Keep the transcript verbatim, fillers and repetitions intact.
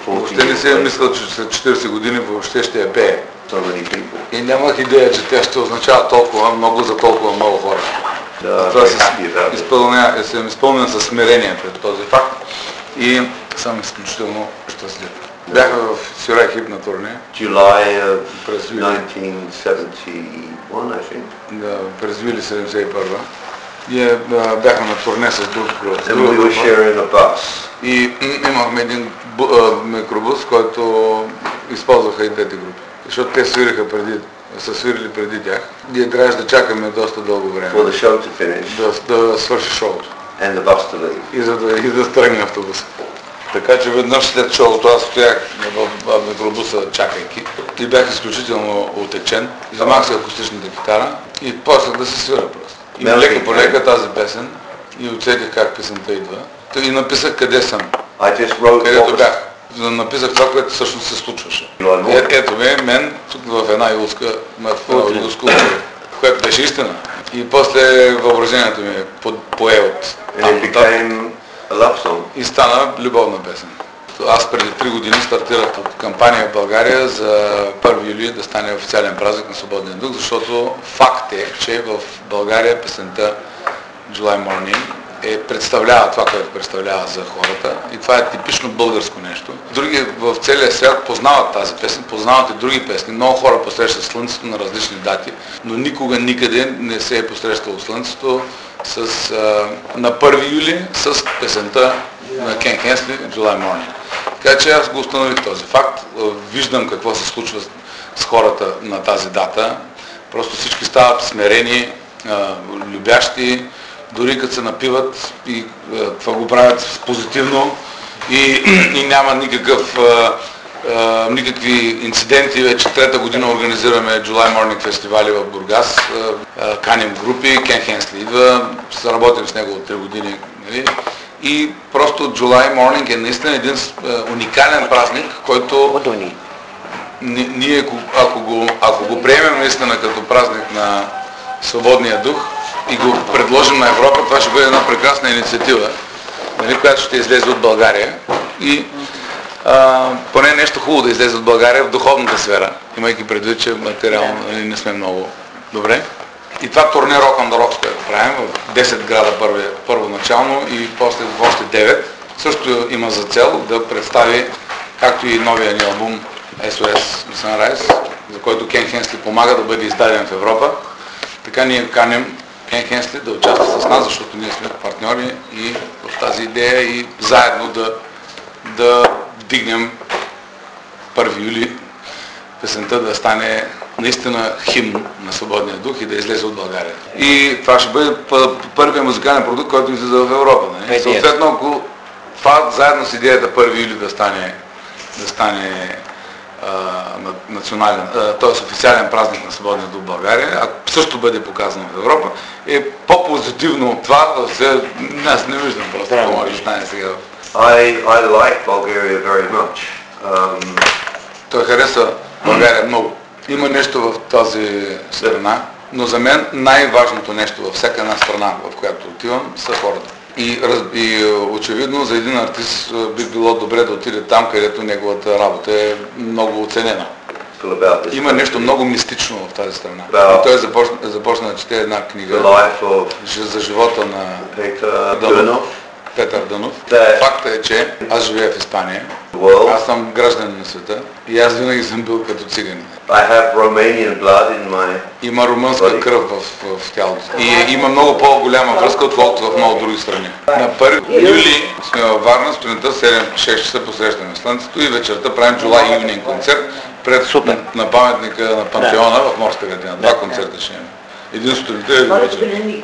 Въобще не се е мислил, че след четиридесет години въобще ще я пее. So many people. И нямах идея, че тя ще означава толкова много за толкова много хора. Това се изпълня, съм изпълнен със смирение пред този факт и съм изключително щастлив. Бях в Сюрай Хип на турне. July of nineteen seventy-one, I think. Да, през юли седемдесет и първа. И е, бяхме на турне с друг група. And we were sharing a bus. И имахме един бу, а, микробус, който използваха и двете групи. Защото те свириха преди, са свирили преди тях. Ние трябваше да чакаме доста дълго време. For the show to finish. Да, да свърши шоуто. And the bus to leave. И за да, и да тръгне автобуса. Така че веднъж след шоуто аз стоях в микробуса чакайки и бях изключително отечен. Вземах се акустичната китара и почнах да се свира просто. И лека по лека тази песен и оцетих как песента идва. И написах къде съм. Където бях. Написах това, което всъщност се случваше. Е, ето ме, мен, тук в една юлска, в една юлска улица, което беше истина. И после въображението ми пое от там. И стана любовна песен. Аз преди три години стартирах кампания в България за първи юли да стане официален празник на свободния дух, защото факт е, че в България песента July Morning е, представлява това, което представлява за хората и това е типично българско нещо. Други в целия свят познават тази песен, познават и други песни. Много хора посрещат Слънцето на различни дати, но никога никъде не се е посрещало Слънцето с, а, на първи юли с песента на Кен Хенсли July Morning. Така че аз го установих този факт. Виждам какво се случва с хората на тази дата. Просто всички стават смирени, а, любящи, дори като се напиват и а, това го правят позитивно и, и няма никакъв, а, а, никакви инциденти. Вече трета година организираме July Morning фестивали в Бургас, а, а, каним групи, Кен Хенсли идва, работим с него от три години. Нали? И просто July Morning е наистина един а, уникален празник, който ние, ако го, ако го приемем наистина като празник на свободния дух и го предложим на Европа, това ще бъде една прекрасна инициатива, нали, която ще излезе от България и а, поне нещо хубаво да излезе от България в духовната сфера, имайки предвид, че материално нали, не сме много добре. И това турне Rock on the Rocks, което правим в десет града първо, първоначално и после в още девет, също има за цел да представи, както и новия ни албум ес о ес Sunrise, за който Кен Хенсли помага да бъде издаден в Европа. Така ние каним Кен Хенсли да участва с нас, защото ние сме партньори и в тази идея и заедно да, да дигнем първи юли песента да стане наистина химн на свободния дух и да излезе от България. И това ще бъде първият музикален продукт, който излиза в Европа. Не? Съответно, ако това заедно с идеята първи юли да стане, да стане а, национален, т.е. официален празник на свободния дух в България, ако също бъде показано в Европа, е по-позитивно от това, да се... Аз не виждам просто какво може да стане сега. I, I like Bulgaria very much. Um... Той хареса България много. Има нещо в тази страна, но за мен най-важното нещо във всяка една страна, в която отивам, са хората. И, и очевидно за един артист би било добре да отиде там, където неговата работа е много оценена. Има нещо много мистично в тази страна. И той започна, започна да чете една книга за живота на Дънов. Петър Дънов. Факта е, че аз живея в Испания. Аз съм гражданин на света и аз винаги съм бил като циганин. My... Има румънска кръв в, в тялото. И има много по-голяма връзка, отколкото в много други страни. На първи юли сме във Варна, сутринта седем-шест часа посрещаме Слънцето и вечерта правим July Evening концерт пред Супер. На паметника на Пантеона в Морска градина. Два концерта ще имаме. Един сутринта и един вечер.